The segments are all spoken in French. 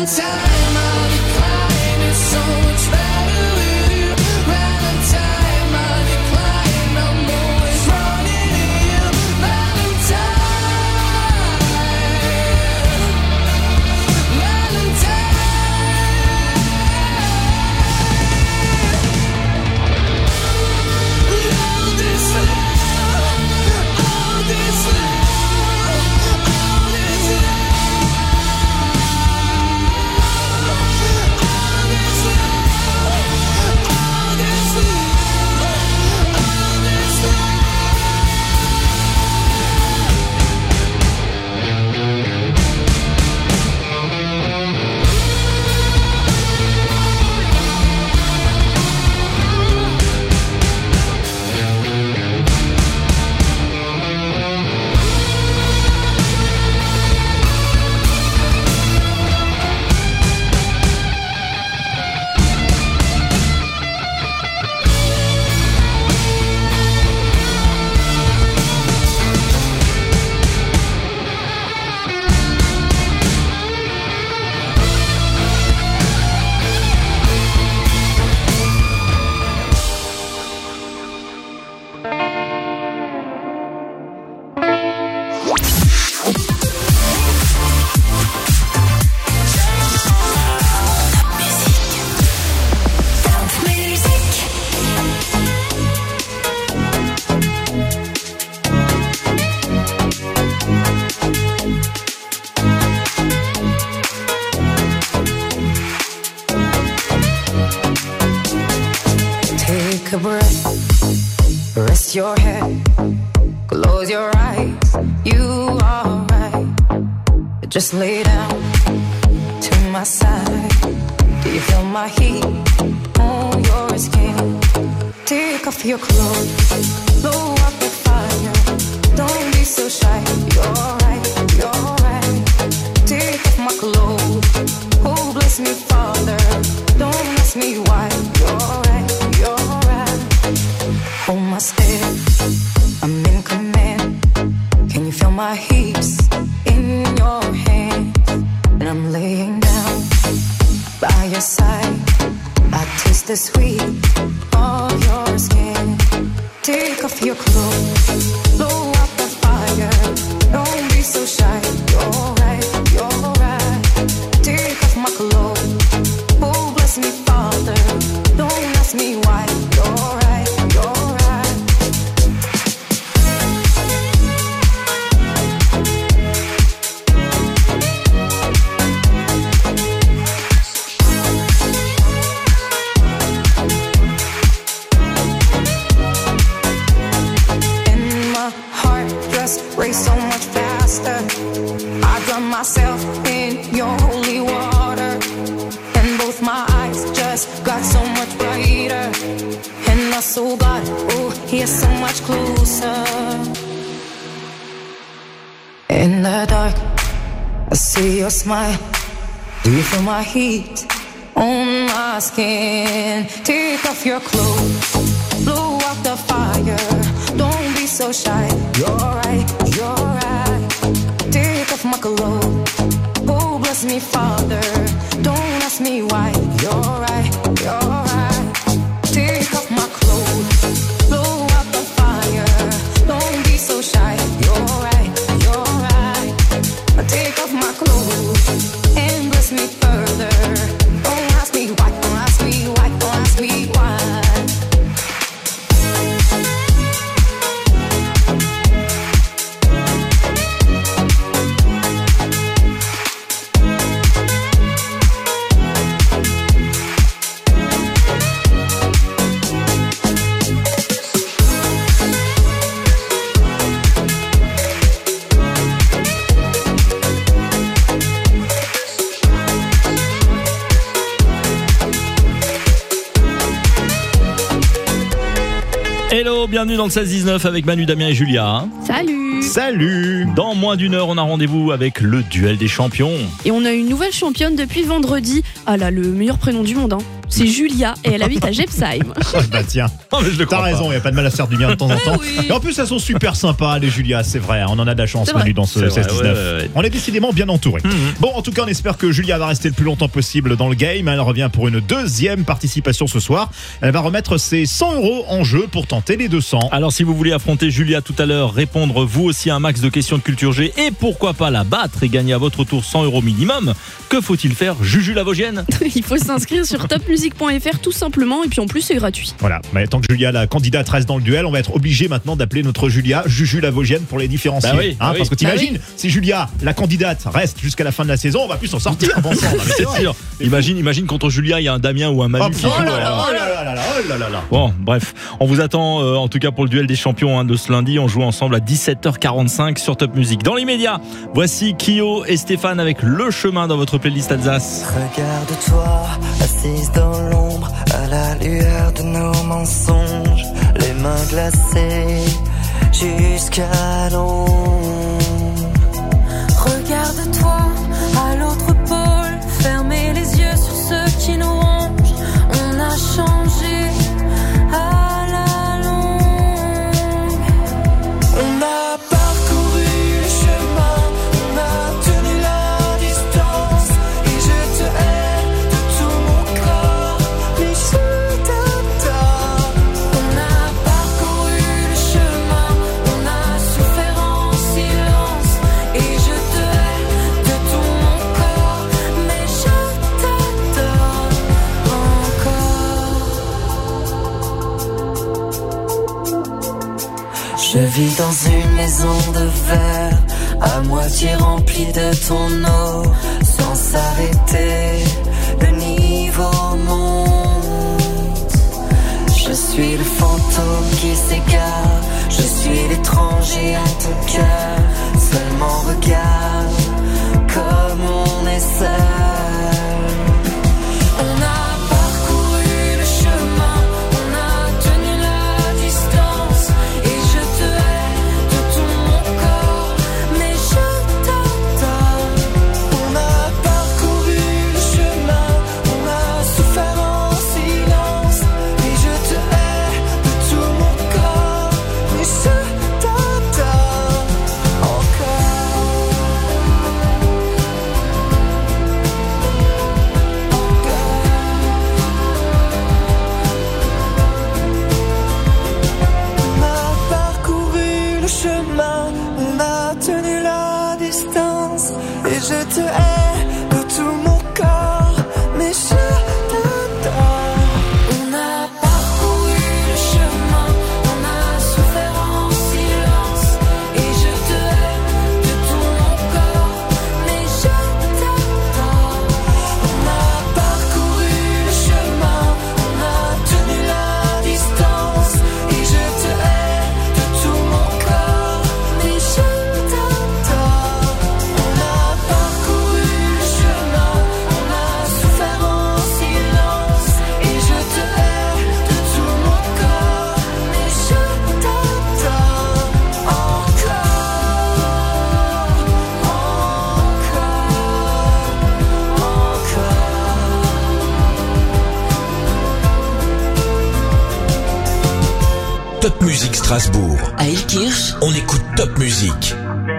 Take a breath, rest your head, close your eyes, you are right. Just lay down to my side. Do you feel my heat on your skin? Take off your clothes, blow up the fire. Don't be so shy, you're right, you're right. Take off my clothes, oh bless me Father. Don't ask me why, you're right, you're right. Hold my step, I'm in command. Can you feel my hips in your hands? And I'm laying down by your side. I taste the sweet of your skin. Take off your clothes, blow out the fire. Don't be so shy, you're right, you're right. Take off my clothes, oh bless me Father. Don't ask me why, you're right, you're right. Race so much faster. I drown myself in your holy water, and both my eyes just got so much brighter. And my soul got, oh, here so much closer. In the dark, I see your smile. Do you feel my heat on my skin? Take off your clothes, blow out the fire. Don't be so shy, you're right, you're right. Take off my clothes, oh bless me Father. Don't ask me why, you're right, you're right. Take off my clothes, blow out the fire. Don't be so shy, you're right, you're right. Take off my clothes and bless me further. Don't ask me why, don't ask me why, don't ask me why. Hello, bienvenue dans le 16-19 avec Manu, Damien et Julia. Salut. Salut. Dans moins d'une heure, on a rendez-vous avec le duel des champions. Et on a une nouvelle championne depuis vendredi. Ah là, le meilleur prénom du monde, hein. c'est Julia et elle habite à Gepsheim. Bah tiens, t'as raison, il n'y a pas de mal à se faire du bien de temps en temps. Oui. Et en plus, elles sont super sympas, les Julia, c'est vrai. On en a de la chance, Manu, dans ce 16-19. Ouais. On est décidément bien entouré. Bon, en tout cas, on espère que Julia va rester le plus longtemps possible dans le game. Elle revient pour une deuxième participation ce soir. Elle va remettre ses 100 € en jeu pour tenter les 200. Alors si vous voulez affronter Julia tout à l'heure, répondre vous aussi à un max de questions de culture G et pourquoi pas la battre et gagner à votre tour 100 € minimum, que faut-il faire, Juju la Vosgienne? Il faut s'inscrire sur topmusic.fr tout simplement et puis en plus c'est gratuit. Voilà, mais tant que Julia, la candidate, reste dans le duel, on va être obligé maintenant d'appeler notre Julia Juju la Vosgienne pour les différencier. Bah oui, Parce que t'imagines, oui. si Julia, la candidate, reste jusqu'à la fin de la saison, on va plus s'en sortir. Bon sang, non, mais c'est vrai. Sûr. Imagine contre Julia, il y a un Damien ou un Manu qui joue. Oh là là. Bon, bref, on vous attend en tout cas pour le duel des champions de ce lundi. On joue ensemble à 17h45 sur Top Music. Dans l'immédiat, voici Kyo et Stéphane avec Le Chemin dans votre playlist Alsace. Regarde-toi, assise dans l'ombre, à la lueur de nos mensonges, les mains glacées jusqu'à l'ombre. Regarde-toi à l'autre pôle, fermez les yeux sur ceux qui nous rongent. On a changé à la longue. On a parcouru le chemin, on a tenu la distance, et je te hais de tout mon corps, mais je t'adore. On a parcouru le chemin, on a souffert en silence, et je te hais de tout mon corps, mais je t'adore encore. Je vis dans une maison de verre, à moitié remplie de ton eau, sans s'arrêter, le niveau monte. Je suis le fantôme qui s'égare, je suis l'étranger à ton cœur, seulement regarde comme on est seul. On a parcouru le chemin, on a tenu la distance, et je te hais de tout mon corps, mais je t'adore. On a parcouru le chemin, on a souffert en silence, et je te hais de tout mon corps, mais je t'adore encore. On a parcouru le chemin, on a tenu la distance, et je te hais de tout mon corps, mais je t'adore. On a parcouru le chemin, on a souffert en silence, et je te hais de tout mon corps, mais je t'adore. On a parcouru le chemin, on a tenu la distance, et je te hais de tout mon corps, mais je t'adore. On a parcouru le chemin, on a souffert en silence, et je te hais de tout mon corps, mais je t'adore encore, Top Music Strasbourg. À Ilkirch, On écoute Top Music.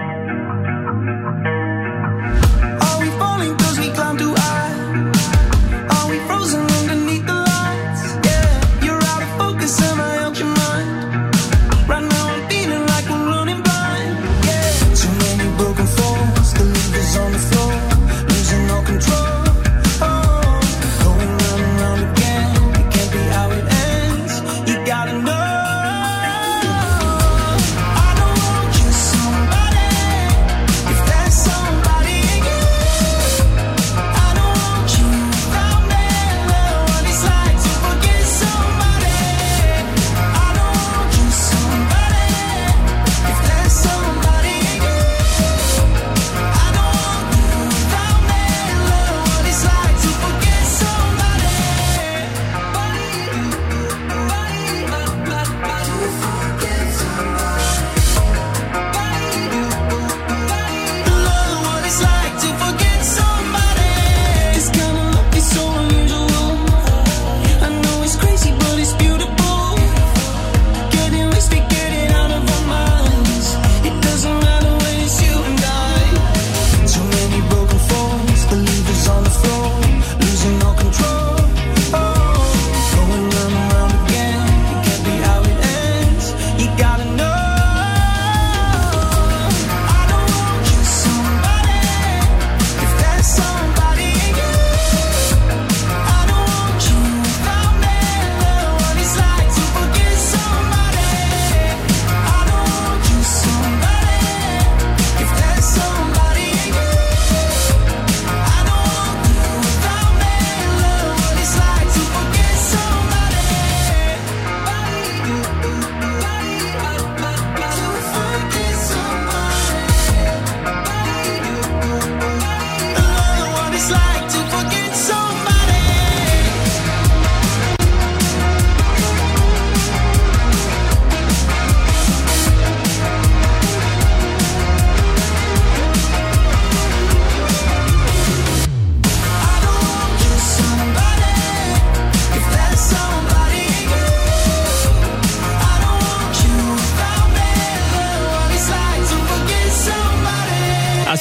Are we falling 'cause we climb too high? Are we frozen underneath the lights? Yeah, you're out of focus and I out your mind. Right now I'm feeling like we're running blind. Yeah, too many broken falls, the levers on the floor, losing all control. Oh, going round and round again, it can't be how it ends. You gotta know, I don't want you somebody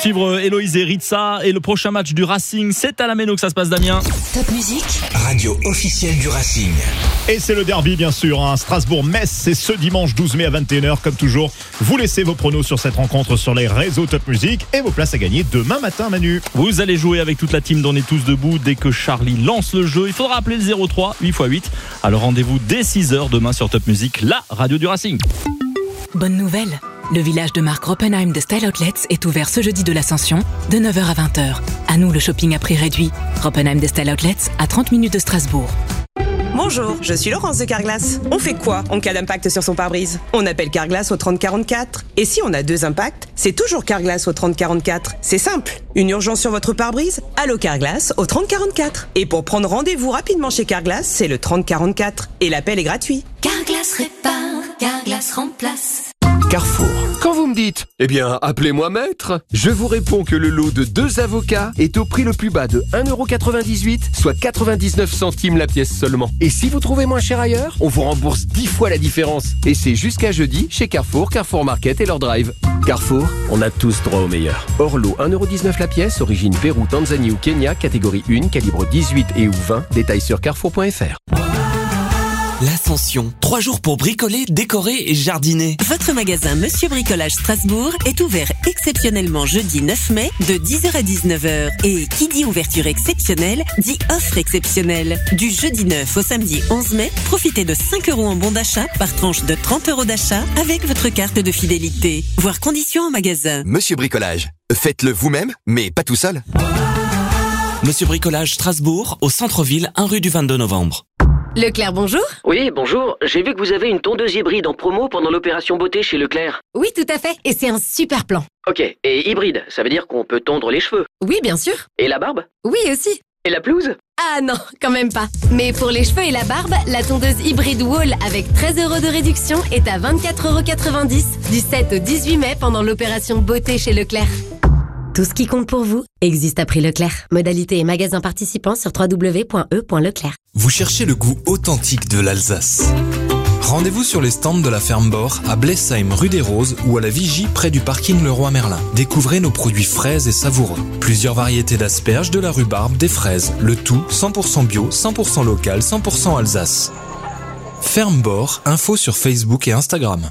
suivre Héloïse et Ritza. Et le prochain match du Racing, c'est à la Méno que ça se passe, Damien. Top Music, Radio officielle du Racing. Et c'est le derby, bien sûr. Strasbourg-Metz, c'est ce dimanche 12 mai à 21h. Comme toujours, vous laissez vos pronos sur cette rencontre sur les réseaux Top Music et vos places à gagner demain matin, Manu. Vous allez jouer avec toute la team d'On est tous debout dès que Charlie lance le jeu. Il faudra appeler le 03 8x8. Alors rendez-vous dès 6h demain sur Top Music, la radio du Racing. bonne nouvelle. Le village de marque Roppenheim de Style Outlets est ouvert ce jeudi de l'Ascension, de 9h à 20h. À nous le shopping à prix réduit. Roppenheim de Style Outlets, à 30 minutes de Strasbourg. Bonjour, je suis Laurence de Carglass. On fait quoi en cas d'impact sur son pare-brise? On appelle Carglass au 3044. Et si on a 2 impacts, c'est toujours Carglass au 3044. C'est simple. Une urgence sur votre pare-brise? Allô Carglass au 3044. Et pour prendre rendez-vous rapidement chez Carglass, c'est le 3044. Et l'appel est gratuit. Carglass répare, Carglass remplace. Carrefour. Quand vous me dites, eh bien, appelez-moi maître, je vous réponds que le lot de 2 avocats est au prix le plus bas de 1,98€, soit 99 centimes la pièce seulement. Et si vous trouvez moins cher ailleurs, on vous rembourse 10 fois la différence. Et c'est jusqu'à jeudi chez Carrefour, Carrefour Market et leur drive. Carrefour, on a tous droit au meilleur. Hors lot 1,19€ la pièce, origine Pérou, Tanzanie ou Kenya, catégorie 1, calibre 18 et ou 20, détails sur carrefour.fr. L'Ascension. 3 jours pour bricoler, décorer et jardiner. Votre magasin Monsieur Bricolage Strasbourg est ouvert exceptionnellement jeudi 9 mai de 10h à 19h. Et qui dit ouverture exceptionnelle, dit offre exceptionnelle. Du jeudi 9 au samedi 11 mai, profitez de 5€ en bon d'achat par tranche de 30€ d'achat avec votre carte de fidélité. Voir conditions en magasin. Monsieur Bricolage. Faites-le vous-même, mais pas tout seul. Monsieur Bricolage Strasbourg, au centre-ville, 1 rue du 22 novembre. Leclerc, bonjour. Oui, bonjour. J'ai vu que vous avez une tondeuse hybride en promo pendant l'opération beauté chez Leclerc. Oui, tout à fait. Et c'est un super plan. Ok. Et hybride, ça veut dire qu'on peut tondre les cheveux? Oui, bien sûr. Et la barbe? Oui, aussi. Et la pelouse? Ah non, quand même pas. Mais pour les cheveux et la barbe, la tondeuse hybride Wall avec 13€ de réduction est à 24,90€ du 7 au 18 mai pendant l'opération beauté chez Leclerc. Tout ce qui compte pour vous existe à prix Leclerc. Modalité et magasins participants sur www.e.leclerc. Vous cherchez le goût authentique de l'Alsace? Rendez-vous sur les stands de la Ferme Bord à Blessheim rue des Roses ou à la Vigie près du parking Leroy Merlin. Découvrez nos produits frais et savoureux. Plusieurs variétés d'asperges, de la rhubarbe, des fraises. Le tout 100% bio, 100% local, 100% Alsace. Ferme Bord, info sur Facebook et Instagram.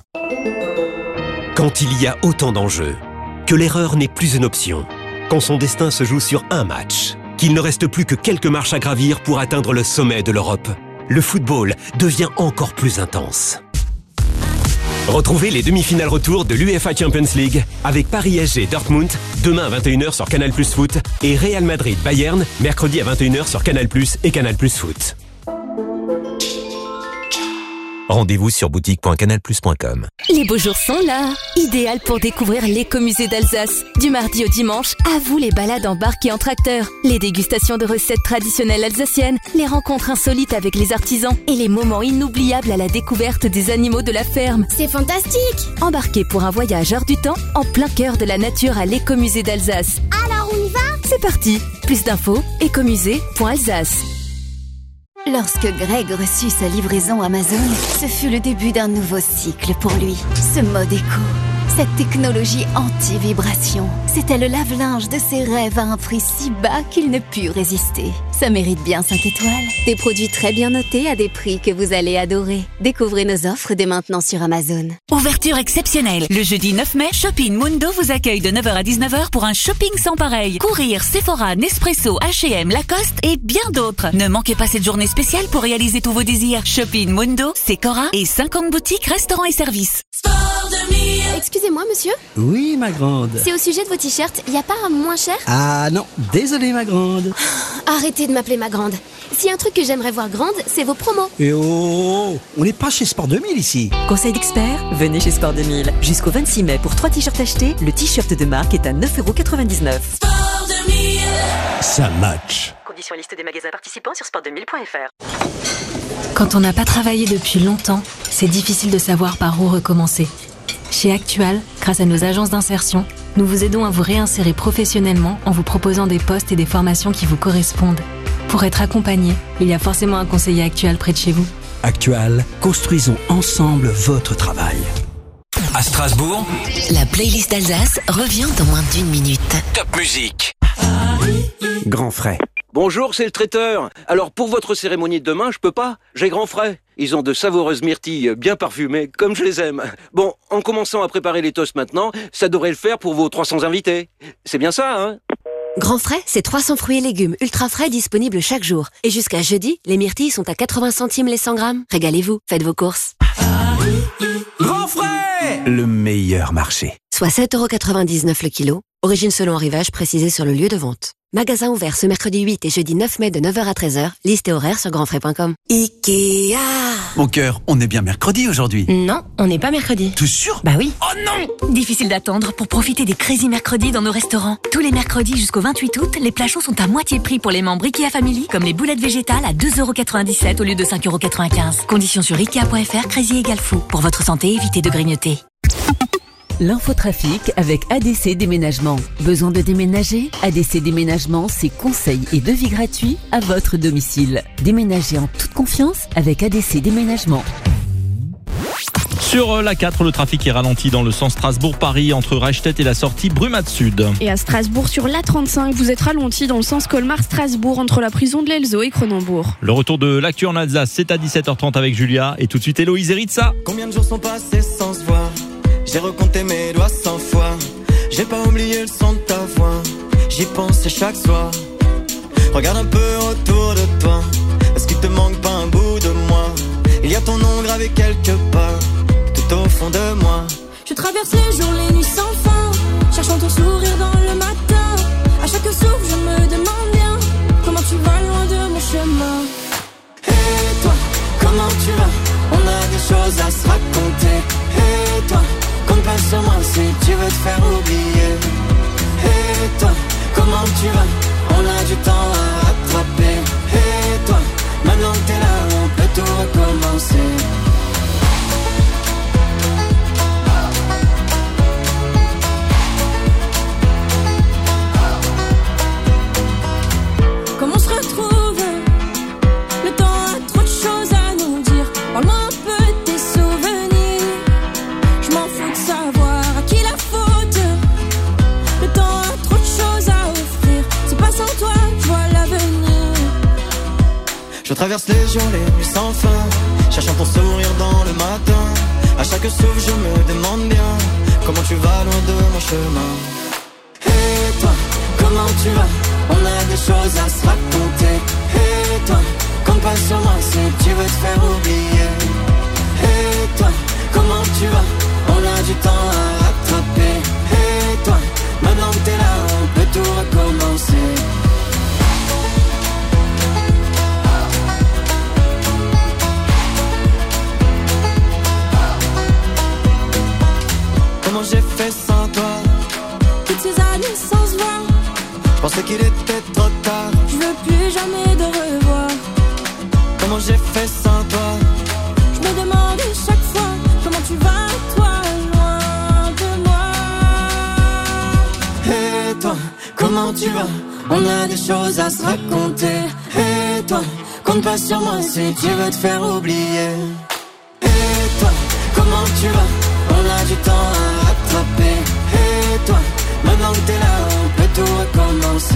Quand il y a autant d'enjeux, que l'erreur n'est plus une option, quand son destin se joue sur un match, qu'il ne reste plus que quelques marches à gravir pour atteindre le sommet de l'Europe, le football devient encore plus intense. Retrouvez les demi-finales retour de l'UEFA Champions League avec Paris SG Dortmund, demain à 21h sur Canal+ Foot et Real Madrid Bayern, mercredi à 21h sur Canal+ et Canal+ Foot. Rendez-vous sur boutique.canalplus.com. Les beaux jours sont là. Idéal pour découvrir l'écomusée d'Alsace. Du mardi au dimanche, à vous les balades en barque et en tracteur, les dégustations de recettes traditionnelles alsaciennes, les rencontres insolites avec les artisans et les moments inoubliables à la découverte des animaux de la ferme. C'est fantastique! Embarquez pour un voyage hors du temps en plein cœur de la nature à l'écomusée d'Alsace. Alors on y va? C'est parti. Plus d'infos, écomusée.alsace. Lorsque Greg reçut sa livraison Amazon, ce fut le début d'un nouveau cycle pour lui. Ce mode éco, cette technologie anti-vibration, c'était le lave-linge de ses rêves à un prix si bas qu'il ne put résister. Ça mérite bien 5 étoiles. Des produits très bien notés à des prix que vous allez adorer. Découvrez nos offres dès maintenant sur Amazon. Ouverture exceptionnelle. Le jeudi 9 mai, Shopping Mundo vous accueille de 9h à 19h pour un shopping sans pareil. Courir, Sephora, Nespresso, H&M, Lacoste et bien d'autres. Ne manquez pas cette journée spéciale pour réaliser tous vos désirs. Shopping Mundo, Sephora et 50 boutiques, restaurants et services. Excusez-moi, monsieur? Oui, ma grande. C'est au sujet de vos t-shirts, y a pas un moins cher? Ah non, désolé, ma grande. Arrêtez de m'appeler ma grande. S'il y a un truc que j'aimerais voir grande, c'est vos promos. Et oh, on n'est pas chez Sport 2000 ici. Conseil d'expert, venez chez Sport 2000. Jusqu'au 26 mai, pour 3 t-shirts achetés, le t-shirt de marque est à 9,99€. Sport 2000. Ça match. Conditions et liste des magasins participants sur sport2000.fr. Quand on n'a pas travaillé depuis longtemps, c'est difficile de savoir par où recommencer. Chez Actual, grâce à nos agences d'insertion, nous vous aidons à vous réinsérer professionnellement en vous proposant des postes et des formations qui vous correspondent. Pour être accompagné, il y a forcément un conseiller Actual près de chez vous. Actual, construisons ensemble votre travail. À Strasbourg, La playlist d'Alsace revient dans moins d'1 minute. Top Musique. Grand frais. Bonjour, c'est le traiteur. Alors pour votre cérémonie de demain, je peux pas. J'ai grand frais. Ils ont de savoureuses myrtilles bien parfumées, comme je les aime. Bon, en commençant à préparer les toasts maintenant, ça devrait le faire pour vos 300 invités. C'est bien ça, hein? Grand frais, c'est 300 fruits et légumes ultra frais disponibles chaque jour. Et jusqu'à jeudi, les myrtilles sont à 80 centimes les 100 grammes. Régalez-vous, faites vos courses. Grand frais, le meilleur marché. Soit 7,99€ le kilo. Origine selon arrivage précisée sur le lieu de vente. Magasin ouvert ce mercredi 8 et jeudi 9 mai de 9h à 13h. Liste et horaire sur grandfrais.com. Ikea. Mon cœur, on est bien mercredi aujourd'hui. Non, on n'est pas mercredi. Tout sûr? Bah oui. Oh non! Difficile d'attendre pour profiter des Crazy Mercredis dans nos restaurants. Tous les mercredis jusqu'au 28 août, les plats chauds sont à moitié prix pour les membres Ikea Family, comme les boulettes végétales à 2,97€ au lieu de 5,95€. Conditions sur Ikea.fr, Crazy égale fou. Pour votre santé, évitez de grignoter. L'infotrafic avec ADC Déménagement. Besoin de déménager? ADC Déménagement, c'est conseils et devis gratuits à votre domicile. Déménagez en toute confiance avec ADC Déménagement. Sur la 4, le trafic est ralenti dans le sens Strasbourg-Paris entre Reichstedt et la sortie Brumat Sud. Et à Strasbourg, sur l'A35, vous êtes ralenti dans le sens Colmar-Strasbourg entre la prison de l'Elzo et Cronenbourg. Le retour de l'actu en Alsace, c'est à 17h30 avec Julia et tout de suite Héloïse Eritza. Combien de jours sont passés sans se voir? J'ai recompté mes doigts 100 fois. J'ai pas oublié le son de ta voix. J'y pense chaque soir. Regarde un peu autour de toi. Est-ce qu'il te manque pas un bout de moi? Il y a ton nom gravé quelque part, tout au fond de moi. Je traverse les jours, les nuits sans fin, cherchant ton sourire dans le matin. À chaque souffle, je me demande bien comment tu vas loin de mon chemin. Et toi, comment tu vas? On a des choses à se raconter. Et toi, compte pas sur moi si tu veux te faire oublier. Et toi, comment tu vas? On a du temps à rattraper. Et toi, maintenant que t'es là, on peut tout recommencer. Comment on se retrouve? Le temps a trop de choses à nous dire. Parle-moi un peu de tes souvenirs. Je m'en fous de savoir à qui la faute. Le temps a trop de choses à offrir. C'est pas sans toi que je vois l'avenir. Je traverse les jours, les nuits sans fin, cherchant ton sourire dans le matin. À chaque souffle, je me demande bien comment tu vas loin de mon chemin. Et toi, comment tu vas? On a des choses à se raconter. Et toi, compte pas sur moi si tu veux te faire oublier. Et toi, comment tu vas? On a du temps à rattraper. Et toi, maintenant que t'es là, on peut tout recommencer. Comment j'ai fait sans toi? Toutes ces années sans se voir, je pensais qu'il était trop tard. je veux plus jamais de revoir. Comment j'ai fait sans toi? Je me demande chaque fois comment tu vas, toi, loin de moi. Et toi, comment tu vas? On a des choses à se raconter. Et toi, compte pas sur moi si tu veux te faire oublier. Et toi, comment tu vas? On a du temps à rattraper. Et toi, maintenant que t'es là, on peut tout recommencer.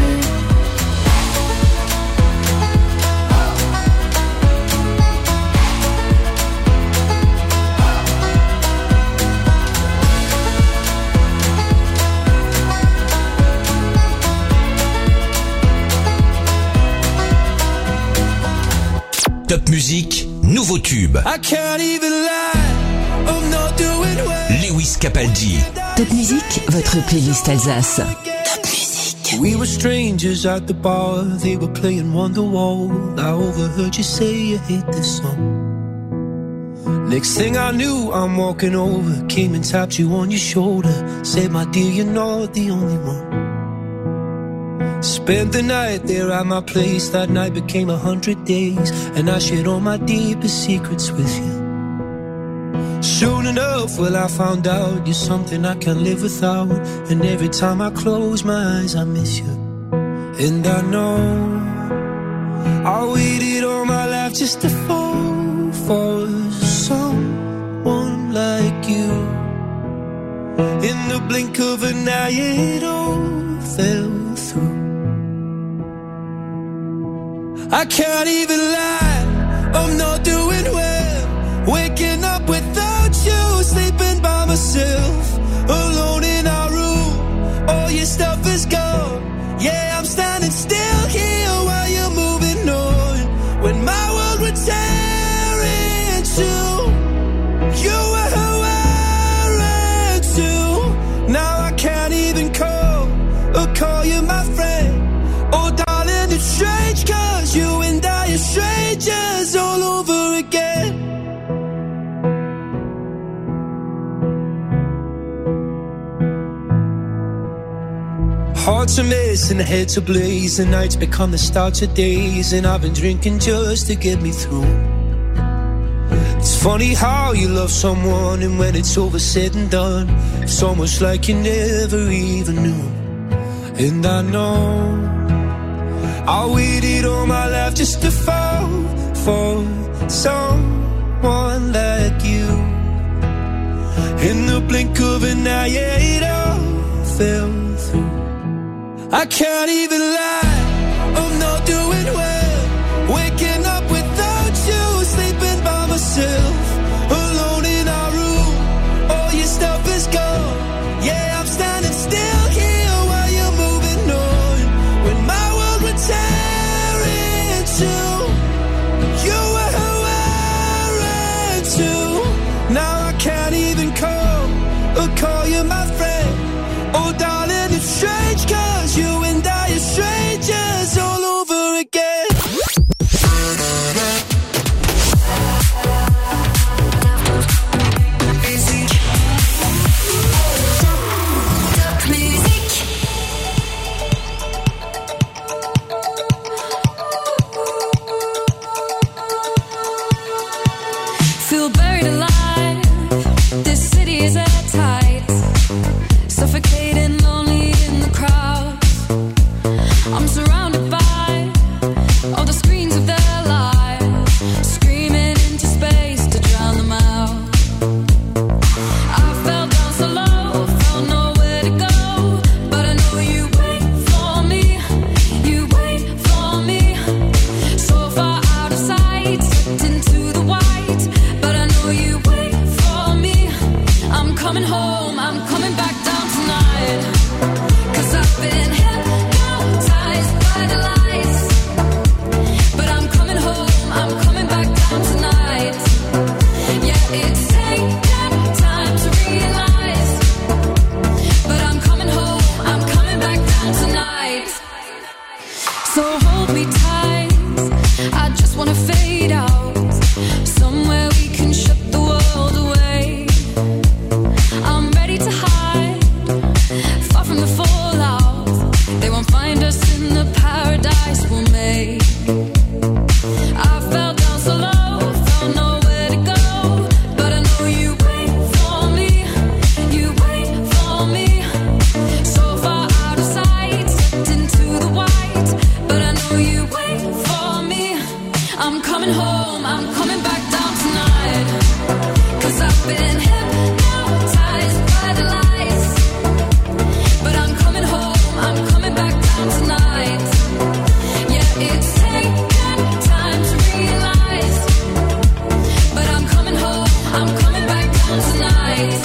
Top Musique, nouveau tube. I can't even lie, I'm not doing well. Lewis Capaldi. Top Musique, votre playlist Alsace. We were strangers at the bar, they were playing Wonderwall. I overheard you say you hate this song. Next thing I knew, I'm walking over, came and tapped you on your shoulder, said, my dear, you're not the only one. Spent the night there at my place, that night became 100 days, and I shared all my deepest secrets with you. Soon enough, well, I found out you're something I can't live without, and every time I close my eyes, I miss you. And I know I waited all my life just to fall for someone like you. In the blink of an eye it all fell through. I can't even lie, I'm not doing well. Waking up without you, sleeping by myself, alone in our room. All your stuff is gone. Yeah, I'm standing still here while you're moving on. When my world would tear into, you were wearing too. Now I can't even call you my friend. Oh darling, it's strange, cause you and I are strangers all over again. Hearts are missing, heads ablaze, the nights become the start of days, and I've been drinking just to get me through. It's funny how you love someone, and when it's over said and done, it's almost like you never even knew. And I know I waited all my life just to fall for someone like you. In the blink of an eye, yeah, it all fell through. I can't even lie, I'm not doing well. Waking up without you, sleeping by myself, alone in our room. All your stuff is gone. Yeah, I'm standing still here while you're moving on. When my world would tear into, you were wearing too. Now I can't even call you my friend. Oh darling, it's strange, cause you and I are strangers all over again. Feel buried alive, this city is airtight, suffocating, lonely in the crowd. I'm surrounded by all the screens of their lives, screaming into space to drown them out. I fell down so low, felt nowhere to go, but I know you wait for me, you wait for me. So far out of sight, sucked into the white, but I know you wait for me. I'm coming home, I'm coming back down tonight, 'cause I've been hypnotized by the lights. But I'm coming home, I'm coming back down tonight. Yeah, it's taken time to realize, but I'm coming home, I'm coming back down tonight. So hold me tight, I just wanna fade out, somewhere we can shut the world away. I'm ready to hide, far from the fallout. They won't find us in the paradise we'll make. I fell down so low, felt nowhere to go, but I know you wait for me, you wait for me. So far out of sight, sucked into the white, but I know you wait for me. I'm coming home, I'm coming back down tonight, 'cause I've been hypnotized by the lights. But I'm coming home, I'm coming back down tonight. Yeah, it's taken time to realize, but I'm coming home, I'm coming back down tonight.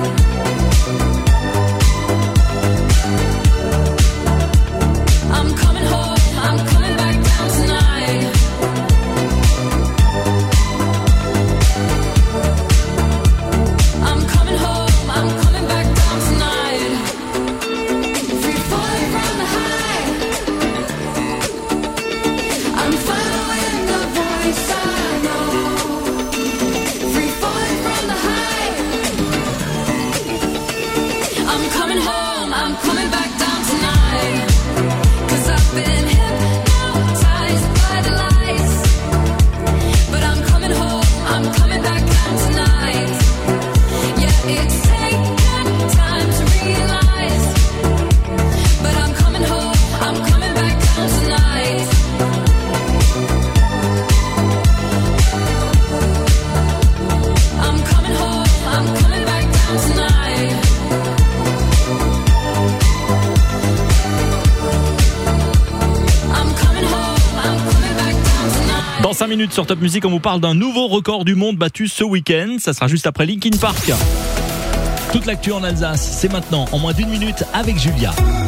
I'm coming home, I'm coming back down tonight. Dans 5 minutes sur Top Music, on vous parle d'un nouveau record du monde battu ce week-end. Ça sera juste après Linkin Park. Toute l'actu en Alsace, c'est maintenant, en moins d'1 minute, avec Julia.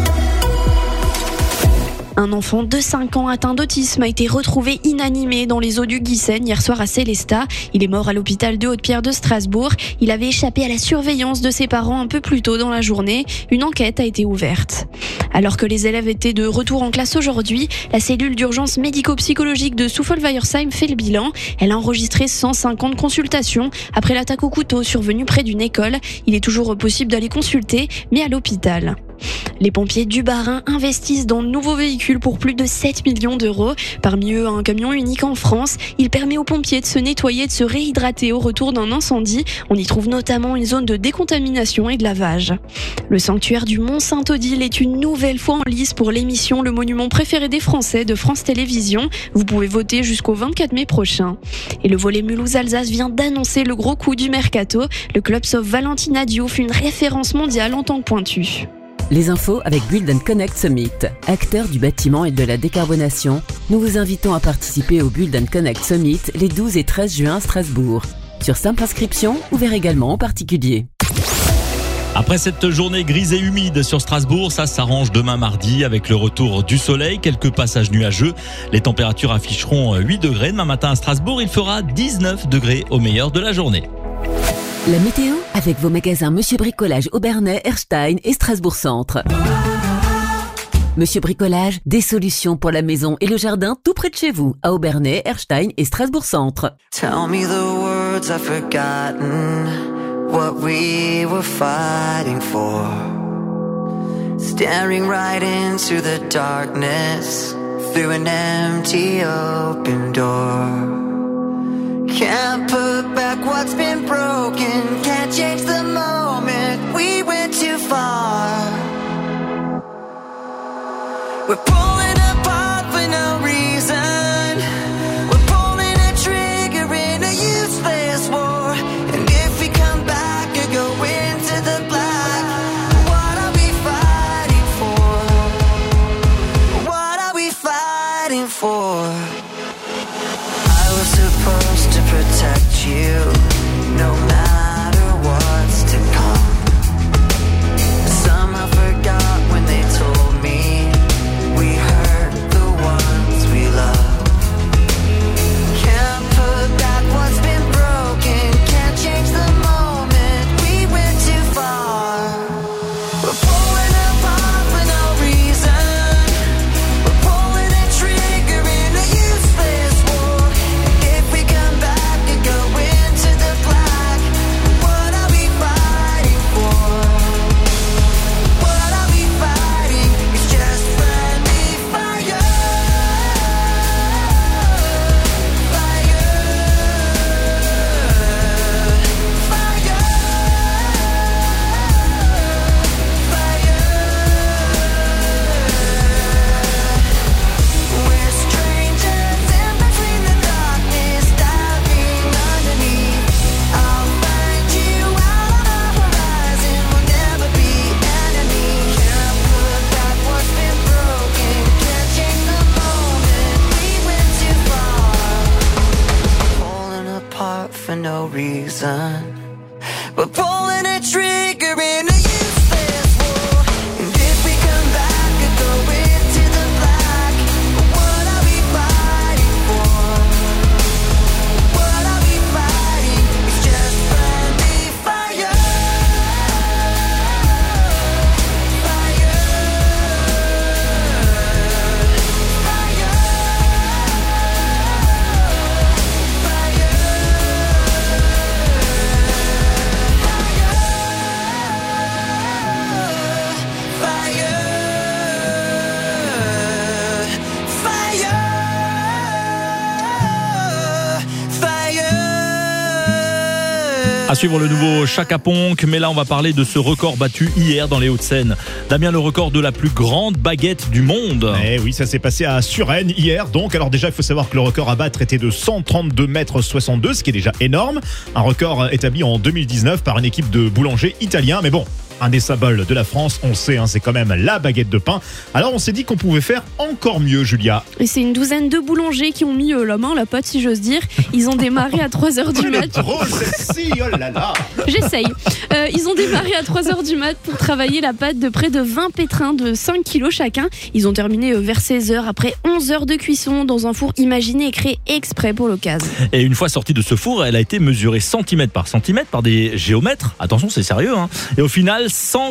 Un enfant de 5 ans atteint d'autisme a été retrouvé inanimé dans les eaux du Guissen hier soir à Célestat. Il est mort à l'hôpital de Haute-Pierre de Strasbourg. Il avait échappé à la surveillance de ses parents un peu plus tôt dans la journée. Une enquête a été ouverte. Alors que les élèves étaient de retour en classe aujourd'hui, la cellule d'urgence médico-psychologique de Souffelweiersheim fait le bilan. Elle a enregistré 150 consultations après l'attaque au couteau survenue près d'une école. Il est toujours possible d'aller consulter, mais à l'hôpital. Les pompiers du Bas-Rhin investissent dans de nouveaux véhicules pour plus de 7 millions d'euros. Parmi eux, un camion unique en France. Il permet aux pompiers de se nettoyer, de se réhydrater au retour d'un incendie. On y trouve notamment une zone de décontamination et de lavage. Le sanctuaire du Mont-Saint-Odile est une nouvelle fois en lice pour l'émission Le Monument préféré des Français de France Télévisions. Vous pouvez voter jusqu'au 24 mai prochain. Et le volley Mulhouse-Alsace vient d'annoncer le gros coup du mercato. Le club sauve Valentina Diouf, une référence mondiale en tant que pointue. Les infos avec Build & Connect Summit. Acteurs du bâtiment et de la décarbonation, nous vous invitons à participer au Build & Connect Summit les 12 et 13 juin à Strasbourg. Sur simple inscription, ouvert également aux particuliers. Après cette journée grise et humide sur Strasbourg, ça s'arrange demain mardi avec le retour du soleil, quelques passages nuageux. Les températures afficheront 8 degrés. Demain matin à Strasbourg, il fera 19 degrés au meilleur de la journée. La météo avec vos magasins Monsieur Bricolage Aubernais, Erstein et Strasbourg Centre. Monsieur Bricolage, des solutions pour la maison et le jardin tout près de chez vous, à Aubernais, Erstein et Strasbourg Centre. Tell me the words I've forgotten, what we were fighting for. Staring right into the darkness, through an empty open door. Can't put back what's been broken, can't change the moment, we went too far. We're pulling apart for no reason, we're pulling a trigger in a useless war. And if we come back or go into the black, what are we fighting for? What are we fighting for? I was supposed to protect you, no matter what's to come. Somehow forgot when they told me we hurt the ones we love. Can't put back what's been broken, can't change the moment, we went too far. We're pulling apart for no reason, we're pulling a trigger in a useless war. If we come back and go into the black, what are we fighting for? What are we fighting? It's just friendly fire. We're strangers in between the darkness, diving underneath. I'll find you out on the horizon, we'll never be enemies. Can't put back what's been broken, can't change the moment, we went too far. Falling apart for no reason, we're pulling a trigger in a useless war. And if we come back and go into the black, what are we fighting for? What are we fighting? It's just friendly fire. À suivre le nouveau Chaka Ponk, mais là on va parler de ce record battu hier dans les Hauts-de-Seine. Damien, le record de la plus grande baguette du monde. Eh oui, ça s'est passé à Suresnes hier. Donc, alors déjà, il faut savoir que le record à battre était de 132,62 mètres, ce qui est déjà énorme. Un record établi en 2019 par une équipe de boulangers italiens. Mais bon, un des symboles de la France, on le sait, c'est quand même la baguette de pain. Alors on s'est dit qu'on pouvait faire encore mieux, Julia. Et c'est une douzaine de boulangers qui ont mis la main à la pâte, si j'ose dire. Ils ont démarré à 3h du mat. Drôle celle-ci, oh là là. J'essaye. Ils ont démarré à 3h du mat pour travailler la pâte de près de 20 pétrins de 5 kilos chacun. Ils ont terminé vers 16h après 11 heures de cuisson dans un four imaginé et créé exprès pour l'occasion. Et une fois sortie de ce four, elle a été mesurée centimètre par centimètre par des géomètres. Attention, c'est sérieux. Et au final,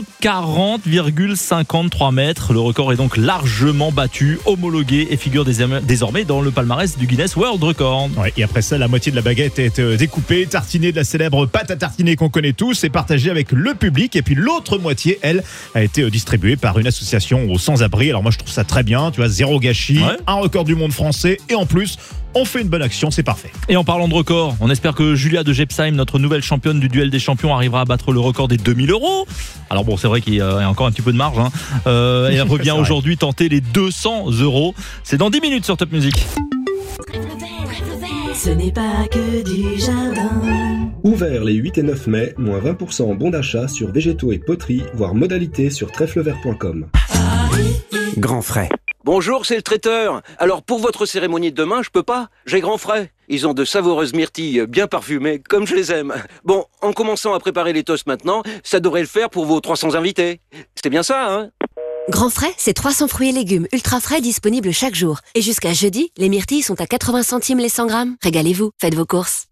140,53 mètres. Le record est donc largement battu, homologué et figure désormais dans le palmarès du Guinness World Record. Ouais, et après ça, la moitié de la baguette est découpée, tartinée de la célèbre pâte à tartiner qu'on connaît tous et partagée avec le public. Et puis l'autre moitié, elle, a été distribuée par une association aux sans-abri. Alors moi, je trouve ça très bien. Tu vois, zéro gâchis, un record du monde français et en plus, on fait une bonne action, c'est parfait. Et en parlant de record, on espère que Julia de Gepsheim, notre nouvelle championne du duel des champions, arrivera à battre le record des 2 000 €. Alors bon, c'est vrai qu'il y a encore un petit peu de marge. Elle revient aujourd'hui tenter les 200 €. C'est dans 10 minutes sur Top Music. Ce n'est pas que du jardin. Ouvert les 8 et 9 mai, moins 20% en bon d'achat sur végétaux et poterie, voire modalité sur trèflevert.com. Grand frais. Bonjour, c'est le traiteur. Alors pour votre cérémonie de demain, je peux pas. J'ai grand frais. Ils ont de savoureuses myrtilles bien parfumées, comme je les aime. Bon, en commençant à préparer les toasts maintenant, ça devrait le faire pour vos 300 invités. C'est bien ça, hein? Grand frais, c'est 300 fruits et légumes ultra frais disponibles chaque jour. Et jusqu'à jeudi, les myrtilles sont à 80 centimes les 100 grammes. Régalez-vous, faites vos courses.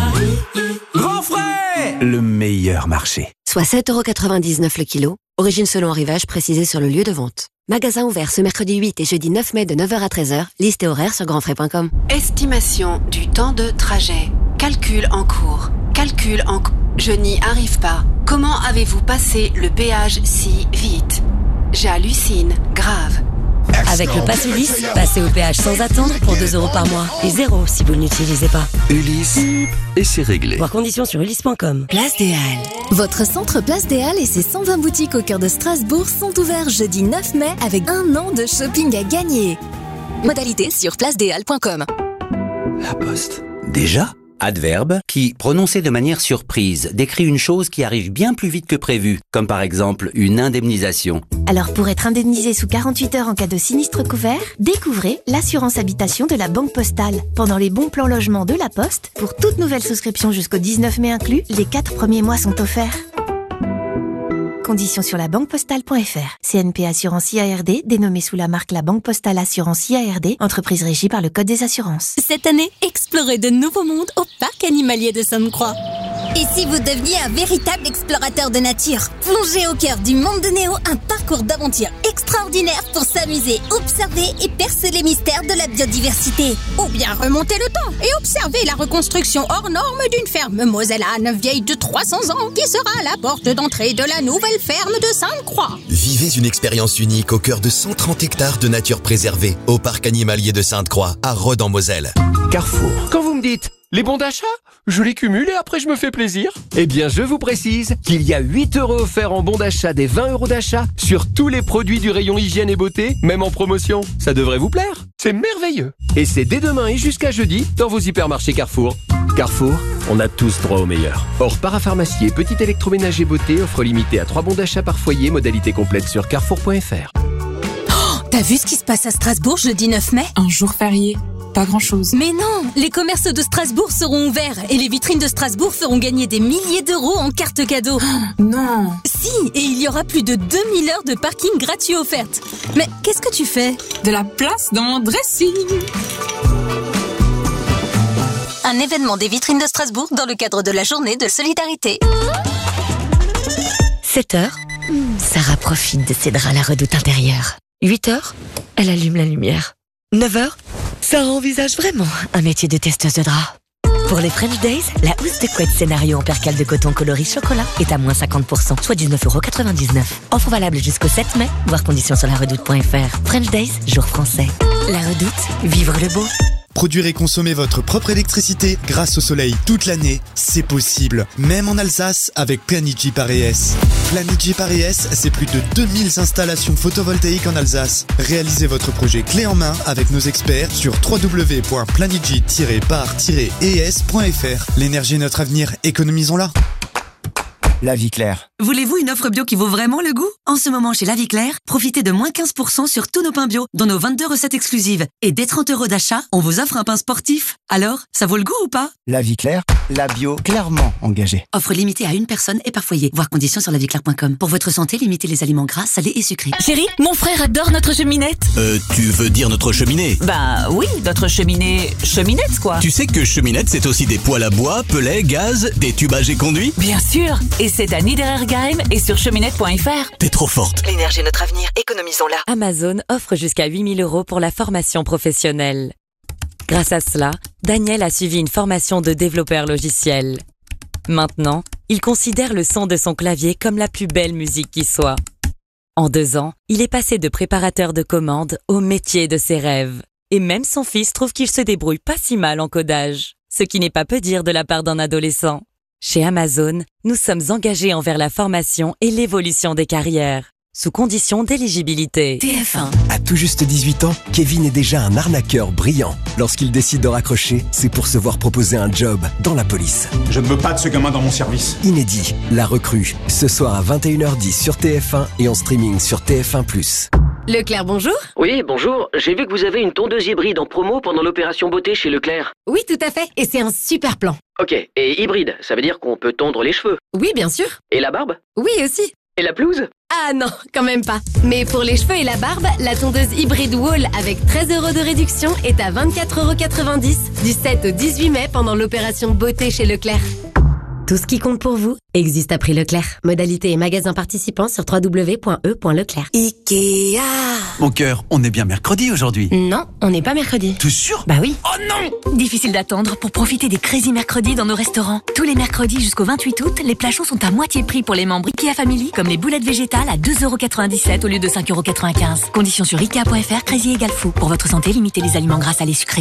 Grand frais, le meilleur marché. Soit 7,99 € le kilo. Origine selon arrivage précisée sur le lieu de vente. Magasin ouvert ce mercredi 8 et jeudi 9 mai de 9h à 13h. Liste et horaire sur grandfrais.com. Estimation du temps de trajet. Calcul en cours. Je n'y arrive pas. Comment avez-vous passé le péage si vite? J'hallucine. Grave. Avec le Pass Ulysse, passez au péage sans attendre pour 2 € par mois. Et 0 si vous ne l'utilisez pas. Ulysse, et c'est réglé. Voir conditions sur ulysse.com. Place des Halles. Votre centre Place des Halles et ses 120 boutiques au cœur de Strasbourg sont ouverts jeudi 9 mai avec 1 an de shopping à gagner. Modalité sur placedeshalles.com. La Poste. Déjà ? Adverbe qui, prononcé de manière surprise, décrit une chose qui arrive bien plus vite que prévu, comme par exemple une indemnisation. Alors pour être indemnisé sous 48 heures en cas de sinistre couvert, découvrez l'assurance habitation de la Banque Postale. Pendant les bons plans logement de la Poste, pour toute nouvelle souscription jusqu'au 19 mai inclus, les 4 premiers mois sont offerts. Conditions sur labanquepostale.fr. CNP Assurance IARD, dénommée sous la marque La Banque Postale Assurance IARD, entreprise régie par le Code des assurances. Cette année, explorez de nouveaux mondes au parc animalier de Sainte-Croix. Et si vous deveniez un véritable explorateur de nature? Plongez au cœur du monde de Néo, un parcours d'aventure extraordinaire pour s'amuser, observer et percer les mystères de la biodiversité. Ou bien remonter le temps et observer la reconstruction hors norme d'une ferme mosellane vieille de 300 ans qui sera à la porte d'entrée de la nouvelle ferme de Sainte-Croix. Vivez une expérience unique au cœur de 130 hectares de nature préservée au parc animalier de Sainte-Croix à Rhodes en Moselle. Carrefour. Quand vous me dites les bons d'achat, je les cumule et après je me fais plaisir. Eh bien, je vous précise qu'il y a 8 € offerts en bons d'achat des 20 € d'achat sur tous les produits du rayon hygiène et beauté, même en promotion. Ça devrait vous plaire. C'est merveilleux. Et c'est dès demain et jusqu'à jeudi dans vos hypermarchés Carrefour. Carrefour, on a tous droit au meilleur. Or, parapharmacie et petit électroménager beauté offre limitée à 3 bons d'achat par foyer, modalité complète sur carrefour.fr. Oh, t'as vu ce qui se passe à Strasbourg jeudi 9 mai? Un jour férié. Pas grand-chose. Mais non, les commerces de Strasbourg seront ouverts et les vitrines de Strasbourg feront gagner des milliers d'euros en cartes cadeaux. Non. Si, et il y aura plus de 2000 heures de parking gratuit offertes. Mais qu'est-ce que tu fais? De la place dans mon dressing. Un événement des vitrines de Strasbourg dans le cadre de la journée de solidarité. 7h, Sarah profite de ses draps à la redoute intérieure. 8h, elle allume la lumière. 9h, Sarah envisage vraiment un métier de testeuse de draps. Pour les French Days, la housse de couette scénario en percale de coton coloris chocolat est à moins 50%, soit 19,99 €. Offre valable jusqu'au 7 mai, voir conditions sur laredoute.fr. French Days, jour français. La Redoute, vivre le beau. Produire et consommer votre propre électricité grâce au soleil toute l'année, c'est possible. Même en Alsace avec Plenigi par ES. Plenigi par ES, c'est plus de 2000 installations photovoltaïques en Alsace. Réalisez votre projet clé en main avec nos experts sur www.planigi-par-es.fr. L'énergie est notre avenir, économisons-la. La Vie Claire. Voulez-vous une offre bio qui vaut vraiment le goût ? En ce moment, chez La Vie Claire, profitez de moins 15% sur tous nos pains bio, dont nos 22 recettes exclusives. Et dès 30 € d'achat, on vous offre un pain sportif. Alors, ça vaut le goût ou pas ? La Vie Claire, la bio clairement engagée. Offre limitée à une personne et par foyer. Voir conditions sur laviclaire.com. Pour votre santé, limitez les aliments gras, salés et sucrés. Chérie, mon frère adore notre cheminette. Tu veux dire notre cheminée ? Bah oui, notre cheminée... cheminette quoi. Tu sais que cheminette, c'est aussi des poêles à bois, pellets, gaz, des tubages et conduits ? Bien sûr. Et c'est à Niederergheim et sur cheminette.fr. T'es trop forte. L'énergie est notre avenir, économisons-la. Amazon offre jusqu'à 8 000 € pour la formation professionnelle. Grâce à cela, Daniel a suivi une formation de développeur logiciel. Maintenant, il considère le son de son clavier comme la plus belle musique qui soit. En 2 ans, il est passé de préparateur de commandes au métier de ses rêves. Et même son fils trouve qu'il se débrouille pas si mal en codage. Ce qui n'est pas peu dire de la part d'un adolescent. Chez Amazon, nous sommes engagés envers la formation et l'évolution des carrières, sous condition d'éligibilité. TF1. À tout juste 18 ans, Kevin est déjà un arnaqueur brillant. Lorsqu'il décide de raccrocher, c'est pour se voir proposer un job dans la police. Je ne veux pas de ce gamin dans mon service. Inédit, La Recrue, ce soir à 21h10 sur TF1 et en streaming sur TF1+. Leclerc, bonjour. Oui, bonjour. J'ai vu que vous avez une tondeuse hybride en promo pendant l'opération beauté chez Leclerc. Oui, tout à fait. Et c'est un super plan. Ok, et hybride, ça veut dire qu'on peut tondre les cheveux. Oui, bien sûr. Et la barbe ? Oui, aussi. Et la pelouse ? Ah non, quand même pas. Mais pour les cheveux et la barbe, la tondeuse hybride Wall avec 13 € de réduction est à 24,90 € du 7 au 18 mai pendant l'opération beauté chez Leclerc. Tout ce qui compte pour vous existe à prix Leclerc. Modalité et magasins participants sur www.e.leclerc. Ikea. Mon cœur, on est bien mercredi aujourd'hui. Non, on n'est pas mercredi. T'es sûr ? Bah oui. Oh non ! Difficile d'attendre pour profiter des Crazy Mercredis dans nos restaurants. Tous les mercredis jusqu'au 28 août, les plats chauds sont à moitié prix pour les membres Ikea Family, comme les boulettes végétales à 2,97 € au lieu de 5,95 €. Conditions sur Ikea.fr, Crazy égale fou. Pour votre santé, limitez les aliments gras, salés, sucrés.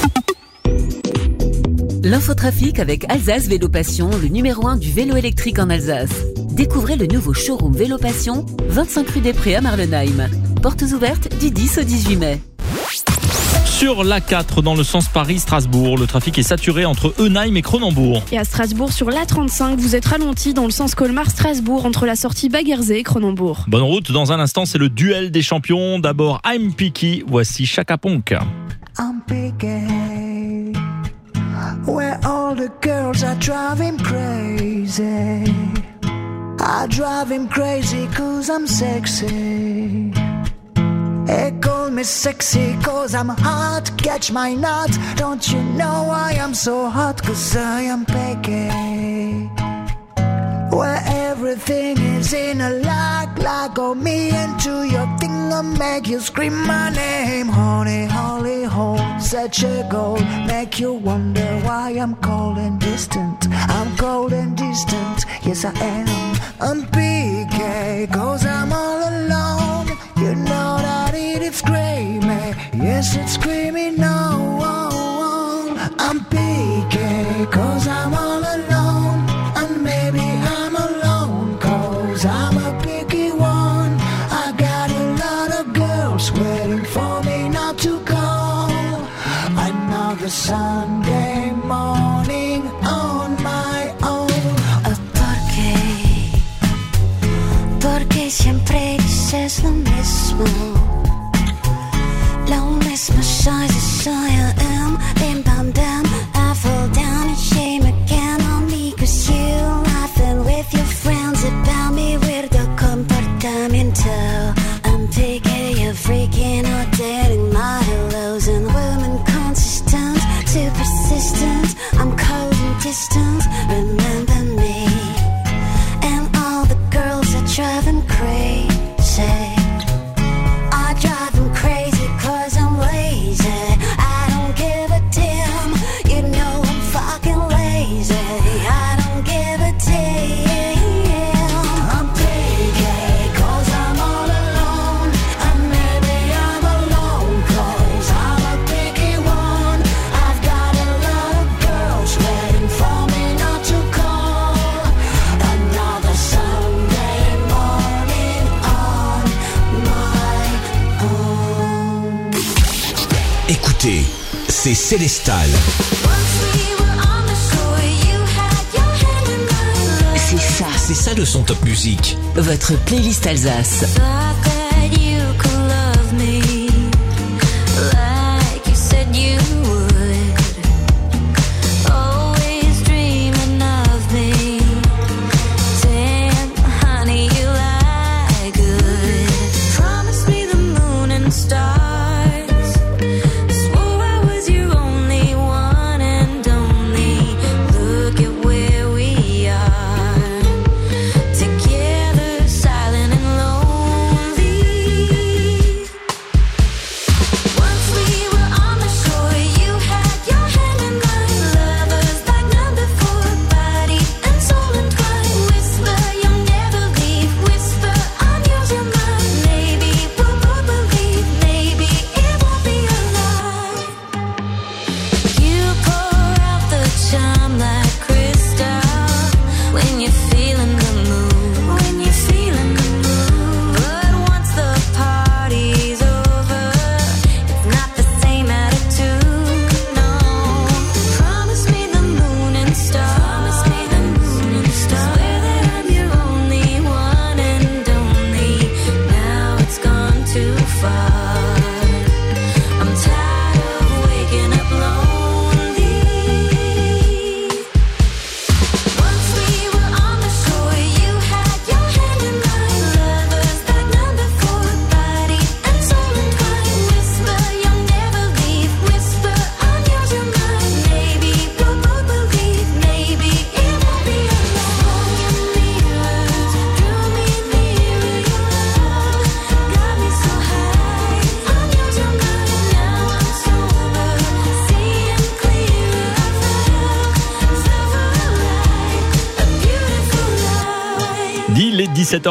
L'infotrafic avec Alsace Vélo Passion, le numéro 1 du vélo électrique en Alsace. Découvrez le nouveau showroom Vélo Passion, 25 rue des Prés à Marlenheim. Portes ouvertes du 10 au 18 mai. Sur l'A4 dans le sens Paris-Strasbourg, le trafic est saturé entre Eunheim et Cronenbourg. Et à Strasbourg, sur l'A35, vous êtes ralenti dans le sens Colmar-Strasbourg entre la sortie Baguersé et Cronenbourg. Bonne route, dans un instant c'est le duel des champions. D'abord I'm Picky, voici Chaka Ponk. I'm picky, where all the girls are driving crazy. I drive him crazy cause I'm sexy. They call me sexy cause I'm hot, catch my nut. Don't you know why I'm so hot? Cause I am picky, where everything is in a lock on me into your thing and make you scream my name. Honey, holy hole, such a goal, make you wonder why I'm cold and distant. I'm cold and distant, yes I am. I'm picky cause I'm all alone. You know that it's screaming, yes it's screaming no. I'm picky cause I'm all alone. And maybe I'm alone cause I'm a picky one. I got a lot of girls waiting for me not to call. Another Sunday morning on my own. Porque siempre dices lo mismo. Lo mismo soy, soy I am. Bim bam bam, I fall down and shame again on me. Cause you laughing with your friends about me. Weirdo comportamiento. I'm picky, you're freaking out, dating my hellos and women consistent, too persistent. I'm cold and distant, remember me. And all the girls are driving crazy. I drive them crazy cause I'm lazy. I don't give a damn, you know I'm fucking lazy. I don't give a damn. I'm picky cause I'm all alone. And maybe I'm alone cause I'm a picky one. I've got a lot of girls waiting for me not to call. Another Sunday morning on my own. Écoutez, c'est Célestal. C'est ça, C'est ça le son Top Music. Votre playlist Alsace. Il est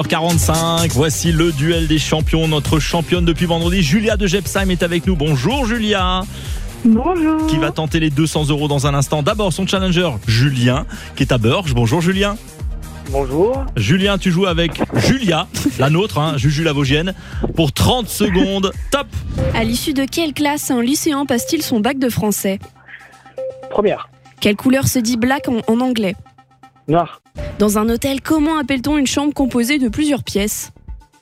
17h45, voici le duel des champions. Notre championne depuis vendredi, Julia de Jepsheim, est avec nous. Bonjour Julia. Bonjour. Qui va tenter les 200 € dans un instant. D'abord son challenger Julien, qui est à Burges. Bonjour Julien. Bonjour. Julien, tu joues avec Julia, la nôtre, Juju la Vosgienne, pour 30 secondes. Top. À l'issue de quelle classe un lycéen passe-t-il son bac de français? Première. Quelle couleur se dit black en anglais? Noir. Dans un hôtel, comment appelle-t-on une chambre composée de plusieurs pièces?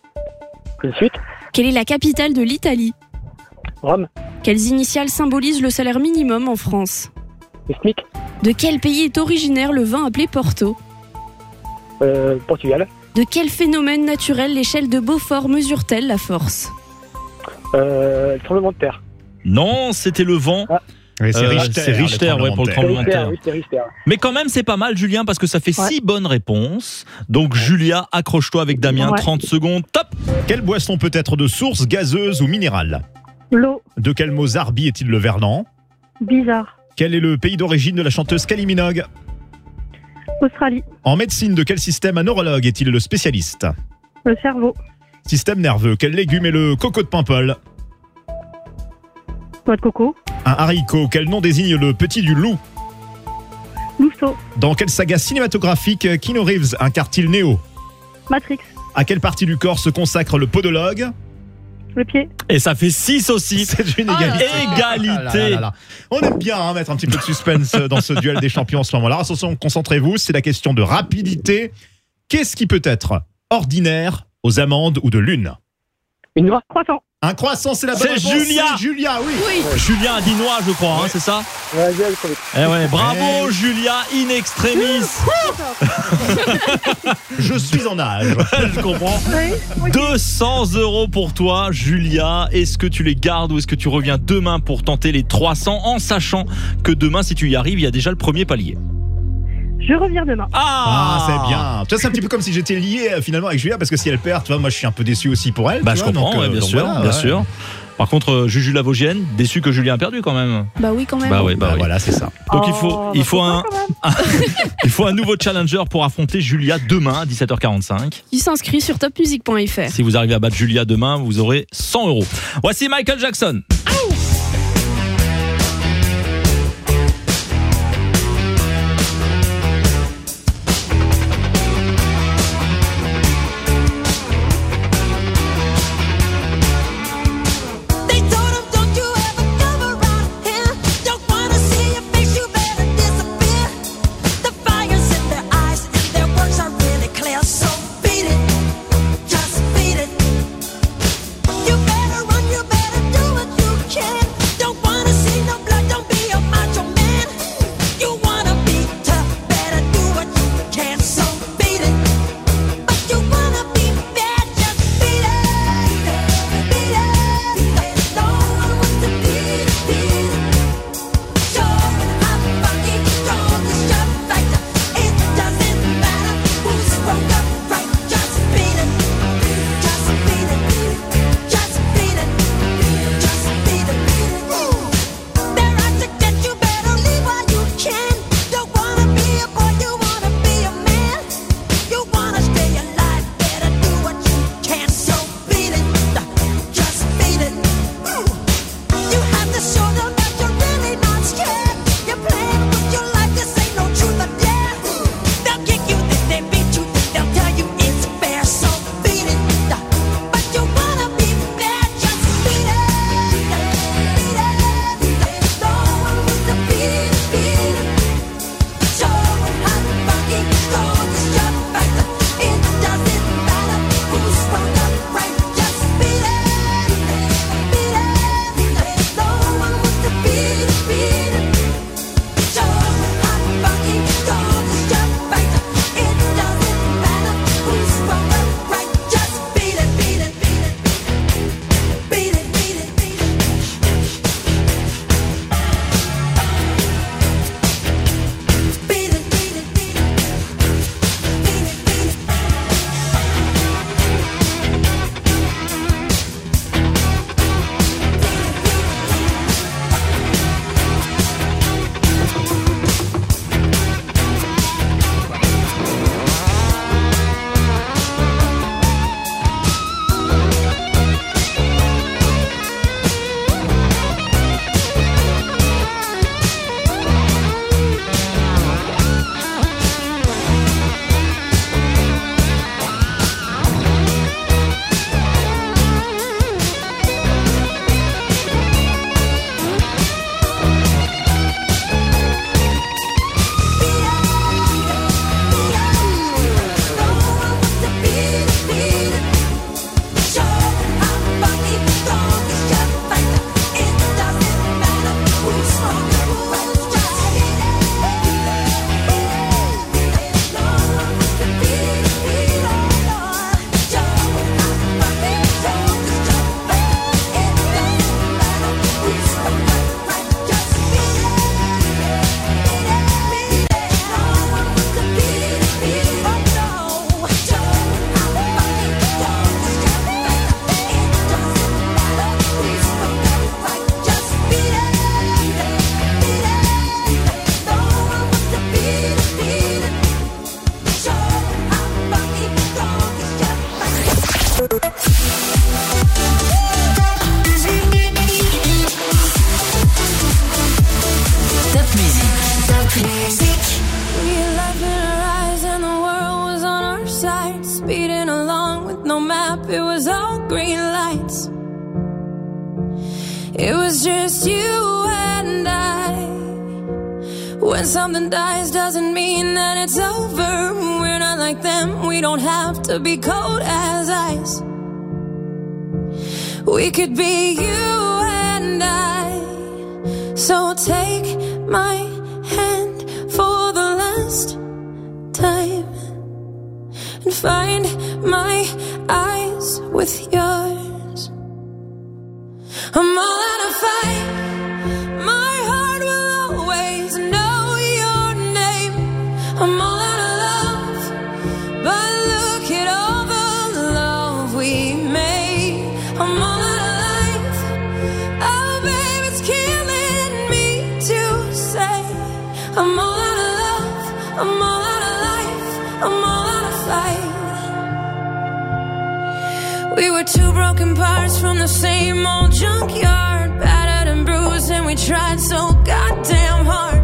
Une suite. Quelle est la capitale de l'Italie? Rome. Quelles initiales symbolisent le salaire minimum en France? Le SMIC. De quel pays est originaire le vin appelé Porto? Portugal. De quel phénomène naturel l'échelle de Beaufort mesure-t-elle la force? Tremblement de terre. Non, c'était le vent. Ah. Oui, c'est Richter, pour le tremblement de terre. Oui, c'est Richter. Mais quand même, c'est pas mal, Julien, parce que ça fait 6 bonnes réponses. Donc, Julia, accroche-toi avec Damien, 30 secondes, top. Quelle boisson peut être de source gazeuse ou minérale? L'eau. De quel mot Zarbi est-il le vernant? Bizarre. Quel est le pays d'origine de la chanteuse Kylie Minogue? Australie. En médecine, de quel système un neurologue est-il le spécialiste? Le cerveau. Système nerveux, quel légume est le coco de Paimpol? Noix de coco. Un haricot, quel nom désigne le petit du loup? Lousteau. Dans quelle saga cinématographique Keanu Reeves incarne-t-il Neo? Matrix. À quelle partie du corps se consacre le podologue? Le pied. Et ça fait 6 aussi. C'est une égalité. Égalité. On aime bien mettre un petit peu de suspense dans ce duel des champions en ce moment-là. Attention, concentrez-vous, c'est la question de rapidité. Qu'est-ce qui peut être ordinaire aux amandes ou de lune? Une noix. Croissant. Un croissant, c'est la bonne réponse. Julia. C'est Julia, oui. Julien a dit noix, je crois, c'est ça? Ouais, bravo Julia, in extremis. Je suis en âge. Je comprends. 200 € pour toi, Julia. Est-ce que tu les gardes ou est-ce que tu reviens demain pour tenter les 300, en sachant que demain, si tu y arrives, il y a déjà le premier palier? Je reviens demain. C'est bien. Tu vois, c'est un petit peu comme si j'étais lié finalement avec Julia, parce que si elle perd, tu vois, moi je suis un peu déçu aussi pour elle. Je comprends, bien sûr. Par contre, Juju la Vosgienne, déçu que Julien a perdu quand même. Bah oui, quand même. Oui. Voilà, c'est ça. Donc il faut un nouveau challenger pour affronter Julia demain à 17h45. Il s'inscrit sur topmusic.fr. Si vous arrivez à battre Julia demain, vous aurez 100 €. Voici Michael Jackson. Clear. up, it was all green lights. It was just you and I. When something dies doesn't mean that it's over. We're not like them, we don't have to be cold as ice. We could be you and I. So take my hand for the last time and find my eyes with yours. I'm all out of fight. My heart will always know your name. I'm all out of love, but look at all the love we made. I'm all out of life. Oh, babe, it's killing me to say. I'm all out of love. I'm all out of life. I'm all out of fight. We were two broken parts from the same old junkyard, battered and bruised, and we tried so goddamn hard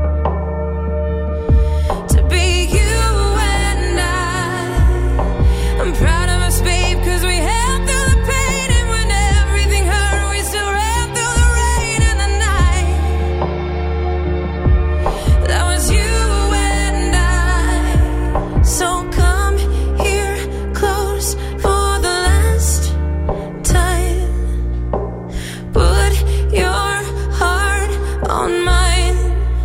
to be you and I. I'm proud of us, babe, 'cause we held through the pain, and when everything hurt, we still ran through the rain and the night. That was you and I. So come here close for the last time. Put your heart on mine.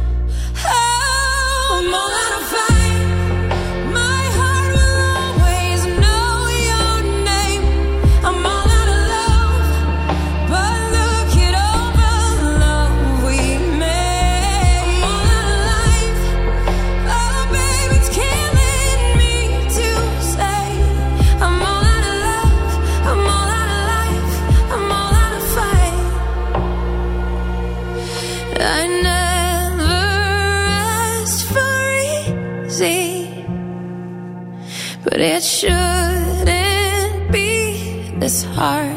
Oh, I'm all out of fight. My heart will always know your name. I'm all out of love, but look at all the love we made. I'm all out of life. Oh, babe, it's killing me to say. I'm all out of love. I'm all out of life. I'm all out of fight. I never asked for easy, but it shouldn't be this hard.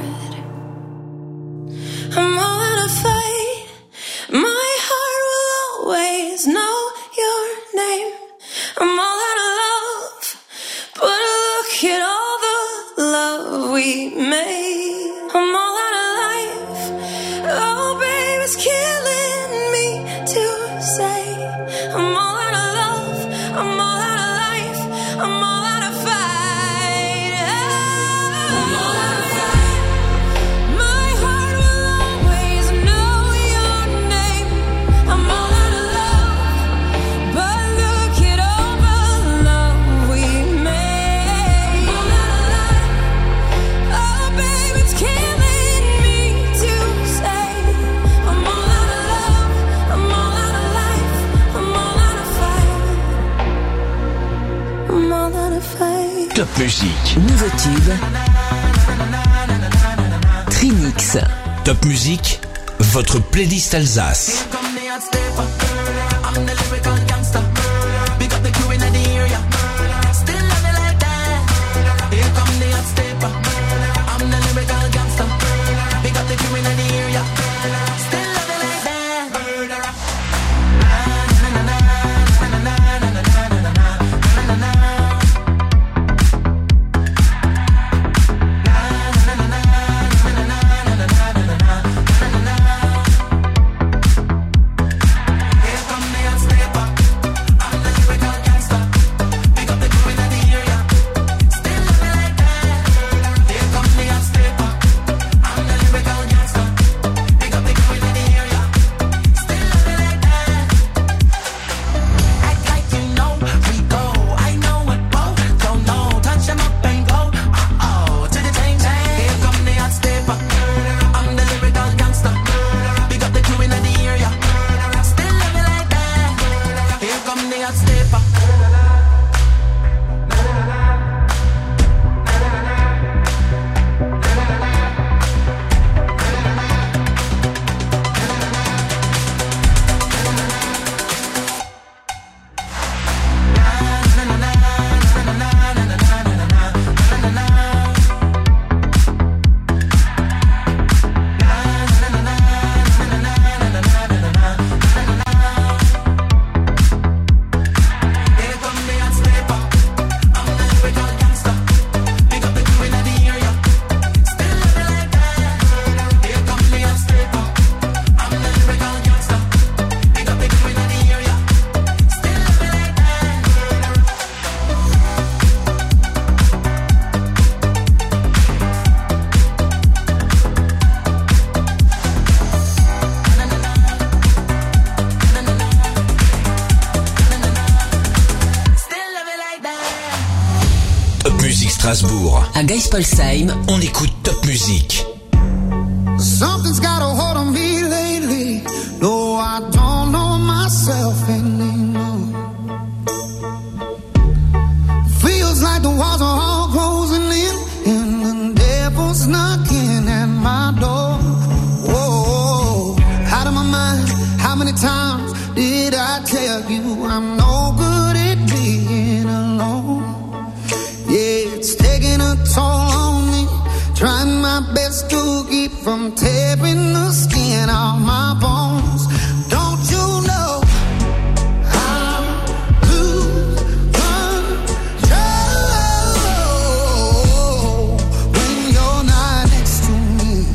I'm all out of fight. My heart will always know your name. I'm all out of love, but look at all the love we made. I'm all out of life. Oh, babe, it's killing me to say. I'm all out of love. I'm all out of life. I'm all out of fight. I'm all out of fight. My heart will always know your name. I'm all out of love, but look at all the love we made. I'm all out of life. Oh, babe, it's killing me to say. I'm all out of love. I'm all out of life. I'm all out of fight. I'm all out of fight. Top musique. Nouveau tube. Trinix. Top musique, votre playlist Alsace. Here come Strasbourg. À Geispolsheim, on écoute top musique. Something's got a hold on me lately. No, I don't know myself anymore. Feels like the walls are all closing in, and the devil's knocking at my door. Whoa, out of my mind. How many times did I tell you I'm no good at being alone? Yeah, it's taking a toll on me. Trying my best to keep from tearing the skin off my bones. Don't you know I lose control when you're not next to me?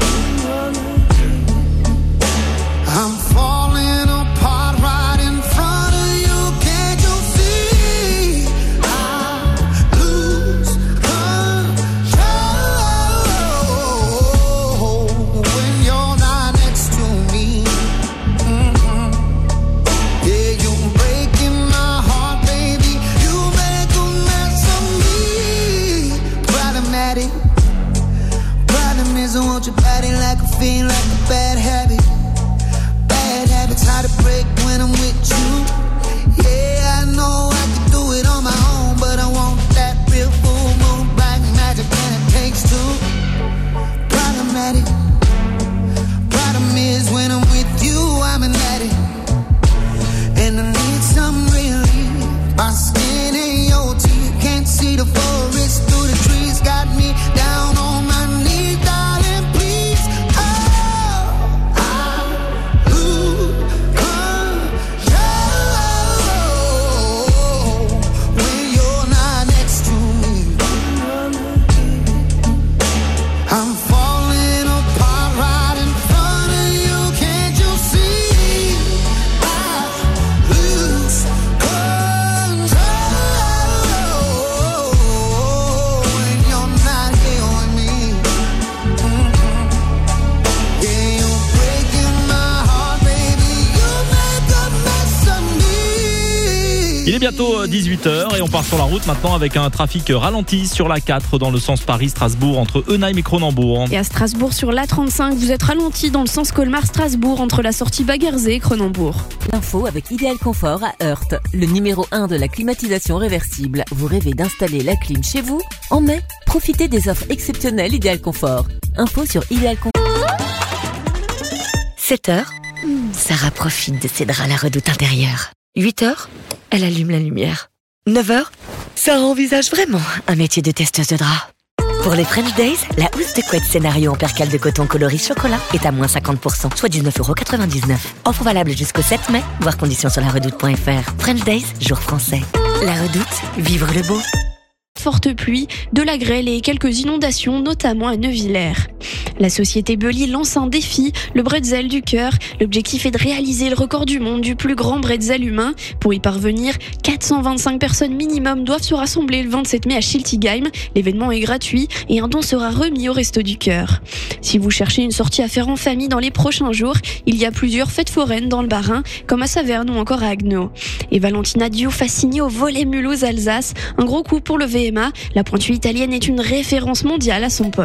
I'm falling apart right in front of you. Can't you see? I lose control when you're not next to me. Yeah, you're breaking my heart, baby. You make a mess of me. Problematic. Problem is I want your body like a fiend, like a bad habit. Bad habits hard to break when I'm with you. Yeah, I know I can do it on my own, but I want that real full moon black magic, and it takes two. Problematic. Problem is when I'm with you, I'm an addict, and I need some relief. My skin ain't your teeth, can't see the forest through the trees. Got me down on my knees, darling, please. Oh, I lose control when you're not next to me. I'm falling apart right in front of you. Can't you see? I lose control when you're not here with me. Yeah, you're breaking my heart, baby. You make a mess of me. Il est bientôt 18h et on part sur la route maintenant avec un trafic ralenti sur la 4 dans le sens Paris-Strasbourg entre Eunheim et Cronenbourg. Et à Strasbourg, sur l'A35, vous êtes ralenti dans le sens Colmar-Strasbourg entre la sortie Baguerzé et Cronenbourg. L'info avec Ideal Confort à Heurt, le numéro 1 de la climatisation réversible. Vous rêvez d'installer la clim chez vous? En mai, profitez des offres exceptionnelles Ideal Confort. Info sur Ideal Confort. 7h, Sarah profite de ses draps à la redoute intérieure. 8h, elle allume la lumière. 9h, Sarah envisage vraiment un métier de testeuse de draps. Pour les French Days, la housse de couette scénario en percale de coton coloris chocolat est à moins 50%, soit 19,99€. Offre valable jusqu'au 7 mai, voir conditions sur laredoute.fr. French Days, jour français. La Redoute, vivre le beau. Forte pluie, de la grêle et quelques inondations, notamment à Neuvillers. La société Belly lance un défi, le bretzel du cœur. L'objectif est de réaliser le record du monde du plus grand bretzel humain. Pour y parvenir, 425 personnes minimum doivent se rassembler le 27 mai à Schiltigheim. L'événement est gratuit et un don sera remis au Resto du Cœur. Si vous cherchez une sortie à faire en famille dans les prochains jours, il y a plusieurs fêtes foraines dans le Bas-Rhin, comme à Saverne ou encore à Haguenau. Et Valentina Diouf a signé au volley Mulhouse-Alsace. Un gros coup pour le VMA. La pointue italienne est une référence mondiale à son poste.